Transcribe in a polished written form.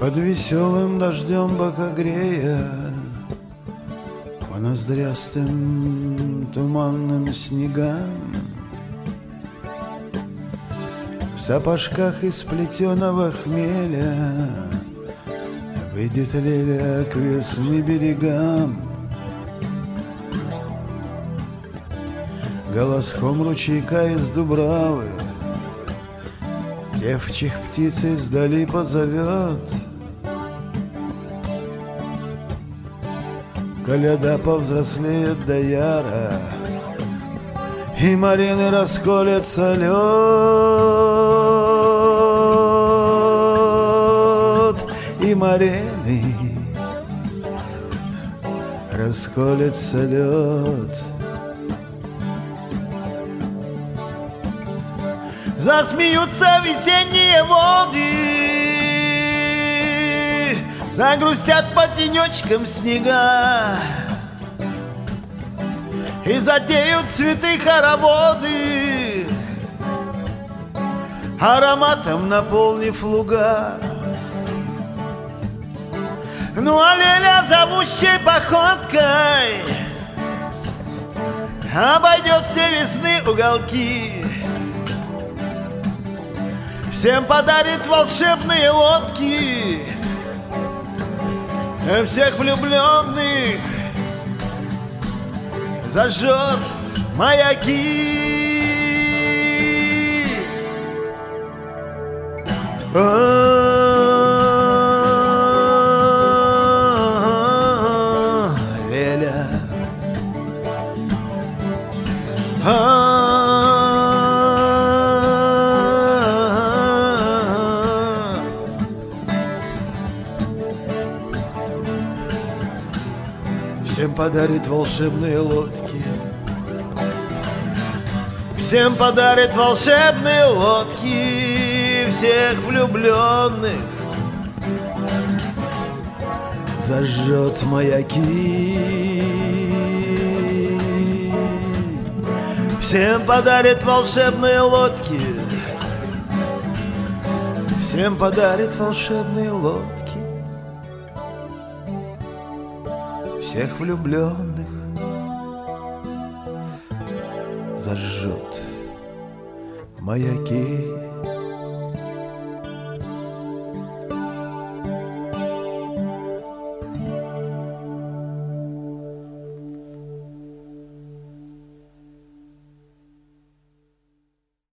Под веселым дождем бока грея, по ноздрястым туманным снегам, в сапожках из плетеного хмеля выйдет Леля к весны берегам. Голоском ручейка из дубравы девчих птиц издали позовет. Коляда повзрослеет до яра, и марины расколется лед, и марины расколется лед. Засмеются весенние воды, загрустят под тенечком снега, и затеют цветы хороводы, ароматом наполнив луга. Ну а Леля зовущей походкой обойдет все весны уголки, всем подарит волшебные лодки, всех влюбленных зажжет маяки. Леля, всем подарит волшебные лодки, всем подарит волшебные лодки, всех влюбленных зажжет маяки. Всем подарит волшебные лодки, всем подарит волшебные лодки, всех влюбленных зажжет маяки.